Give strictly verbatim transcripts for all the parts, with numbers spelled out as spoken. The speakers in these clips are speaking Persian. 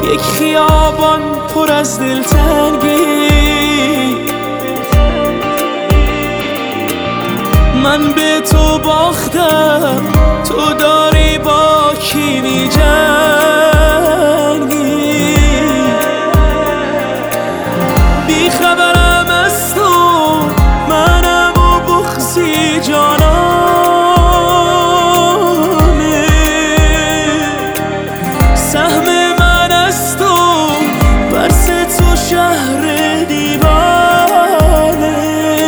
یک خیابان پر از دلتنگی، من به تو باختم، تو داری با کی می‌جنگی. بی خبرم از تو، منم و بغضی جانانه، سهم من از تو، برس تو شهر دیوانه.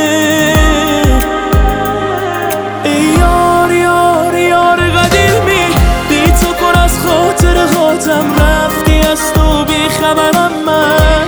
ای یار یار یار قدیمی، بی تو پر از خاطرهاتم، رفتی از تو بی خبرم من.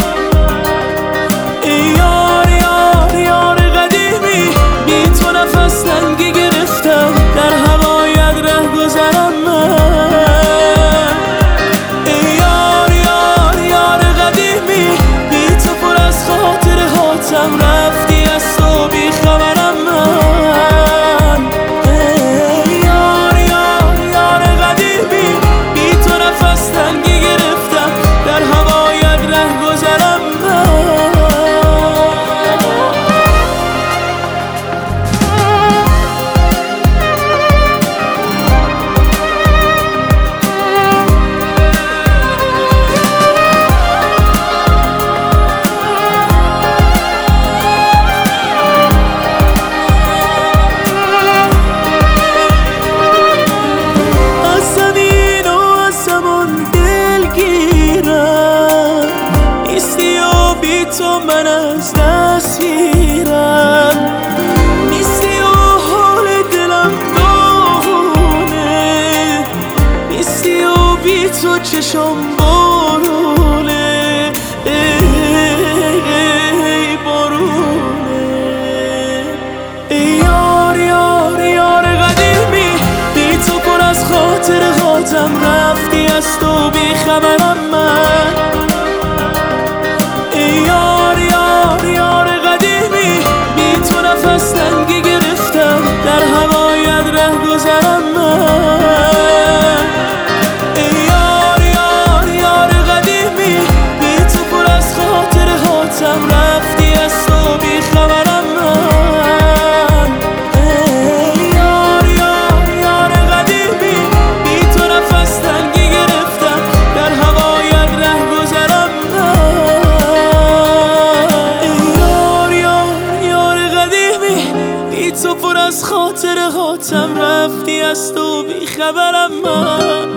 ای یار یار یار قدیمی، بی تو نفس تنگی گرفتم، در هوایت ره گذرم من. ای یار یار یار قدیمی، بی تو پر از خاطرهاتم، رفتی از تو بی خبرم من. ای یار یار یار قدیمی، بی تو نفس تنگی گرفتم، در هوایت ره گذرم من. تو من از دست گیرم، نیستی و حال دلم داغونه، نیستی و بی تو چشم بارونه. ای بارونه. ای یار یار یار قدیمی، بی تو پر از خاطرهاتم، رفتی از تو بی خبرم من. ای یار یار یار قدیمی، بی تو نفس تنگی گرفتم، در هوایت ره گذرم من. ای یار یار یار قدیمی، بی تو پر از خاطرهاتم، رفتی از تو بی خبرم من. ای یار یار یار قدیمی، بی تو نفس تنگی گرفتم، در هوایت ره گذرم من. تو پر از خاطرهاتم، رفتی از تو بی خبرم من.